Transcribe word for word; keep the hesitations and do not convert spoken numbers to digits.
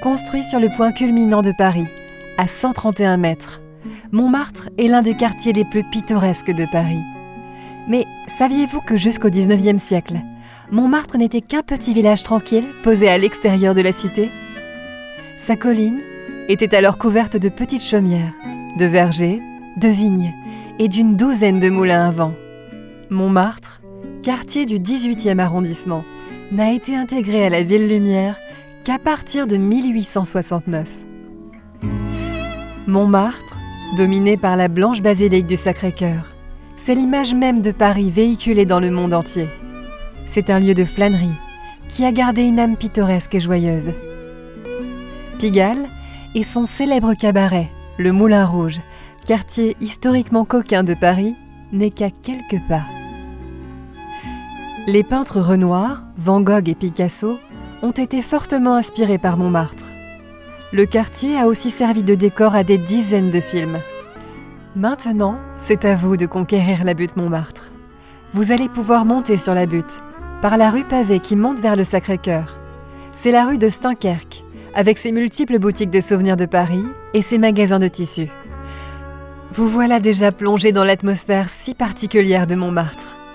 Construit sur le point culminant de Paris, à cent trente et un mètres, Montmartre est l'un des quartiers les plus pittoresques de Paris. Mais saviez-vous que jusqu'au dix-neuvième siècle, Montmartre n'était qu'un petit village tranquille posé à l'extérieur de la cité? Sa colline était alors couverte de petites chaumières, de vergers, de vignes et d'une douzaine de moulins à vent. Montmartre, quartier du dix-huitième arrondissement, n'a été intégré à la ville lumière qu'à partir de mille huit cent soixante-neuf. Montmartre, dominé par la blanche basilique du Sacré-Cœur, c'est l'image même de Paris véhiculée dans le monde entier. C'est un lieu de flânerie qui a gardé une âme pittoresque et joyeuse. Pigalle et son célèbre cabaret, le Moulin Rouge, quartier historiquement coquin de Paris, n'est qu'à quelques pas. Les peintres Renoir, Van Gogh et Picasso ont été fortement inspirés par Montmartre. Le quartier a aussi servi de décor à des dizaines de films. Maintenant, c'est à vous de conquérir la butte Montmartre. Vous allez pouvoir monter sur la butte, par la rue pavée qui monte vers le Sacré-Cœur. C'est la rue de Steinkerque, avec ses multiples boutiques de souvenirs de Paris et ses magasins de tissus. Vous voilà déjà plongé dans l'atmosphère si particulière de Montmartre.